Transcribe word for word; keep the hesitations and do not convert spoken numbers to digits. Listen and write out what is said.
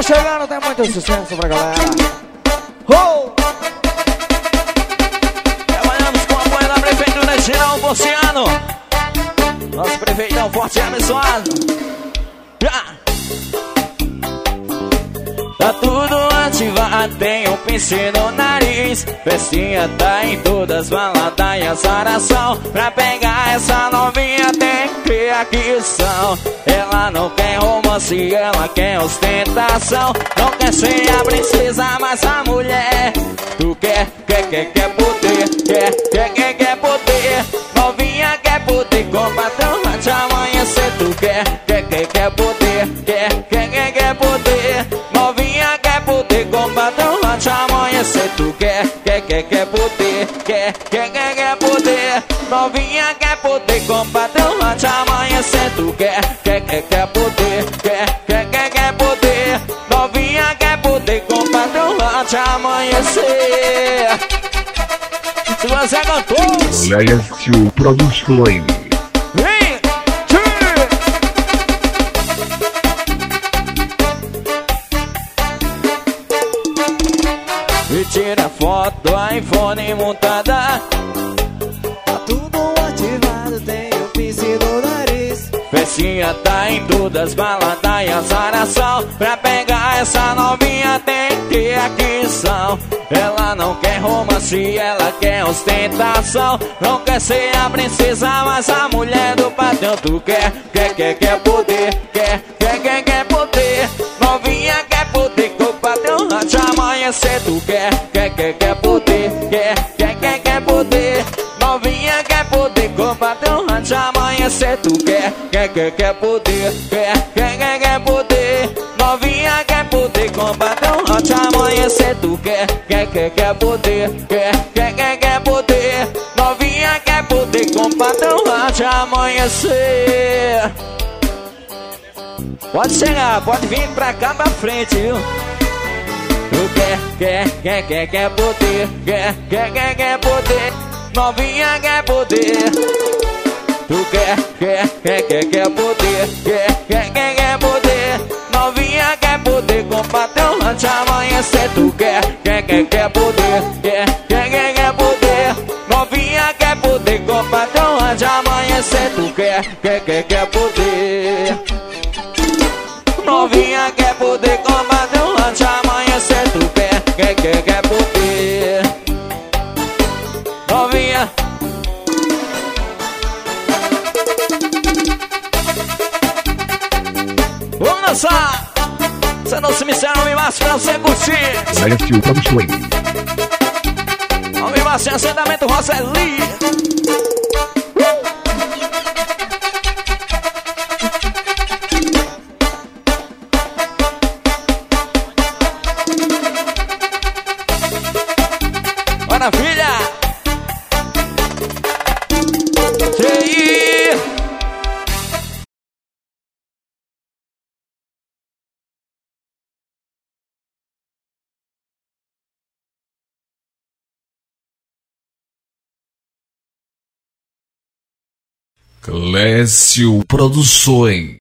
chegando, tem muito sucesso pra galera. Oh! Trabalhamos com o apoio da Prefeitura Geral Porciano. Nosso prefeitão forte e abençoado. Tá tudo ativado, tem um pince no nariz. Festinha tá em todas, balada e azaração. Pra pegar essa novinha tem que ter aquisição. Ela não quer romance, ela quer ostentação. Não quer ser a princesa, mas a mulher. Tu quer, quer, quer, quer poder. Quer, quer, quer, quer poder. Novinha quer poder, com patrão de amanhecer. Tu quer, quer, quer, quer poder. Quer, quer, quer, quer poder. Novinha quer poder, com patrão de amanhecer. Tu quer, quer, quer, quer poder. Quer, quer, quer, quer poder. Novinha quer poder, com patrão de amanhecer. Tu quer, quer, quer, quer poder. Quer, quer, quer, quer poder. Novinha quer poder, com patrão de amanhecer. Se você cantou Lécio Produções. Vem! E tira foto do iPhone montada. Tá tudo ativado, tem um pince no nariz. Festinha tá em todas, balada e azaração. Pra pegar essa novinha tem que ter aquisição. Ela não quer romance, ela quer ostentação. Não quer ser a princesa, mas a mulher do patrão. Tu quer, quer, quer, quer poder. Quer, quer, quer, quer poder. Novinha quer poder, com o patrão de amanhecer. Tu quer, quer, quer, quer poder. Quer, quer, quer, quer poder. Novinha quer poder, com o patrão de amanhecer. Tu quer, quer, quer, quer poder. Quer, quer, quer, quer poder. Novinha quer poder, com o patrão de amanhecer. Tu quer, quer, quer, quer poder. Quer, quer, quer, quer poder. Novinha quer poder, com o patrão de amanhecer. Pode chegar, pode vir pra cá pra frente, viu? Tu quer, quer, quer, quer, quer poder. Quer, quer, quer, quer poder. Novinha quer poder. Tu quer, quer, quer, quer, quer poder. Quer, quer, quer, quer poder. Novinha quer poder, com patrão de amanhecer. Tu quer, quer, quer, quer poder. Quer, quer, quer, quer poder. Novinha quer poder, com patrão de amanhecer. Tu quer, quer, quer, quer poder. Novinha quer poder, com patrão de amanhecer. Tu quer, quer, quer, quer poder. Novinha. Vamos dançar! Você não se missão, me massa pra você curtir. Lécio Produções. Vamos me massa, assentamento Roseli. Maravilha! Sim. Lécio Produções.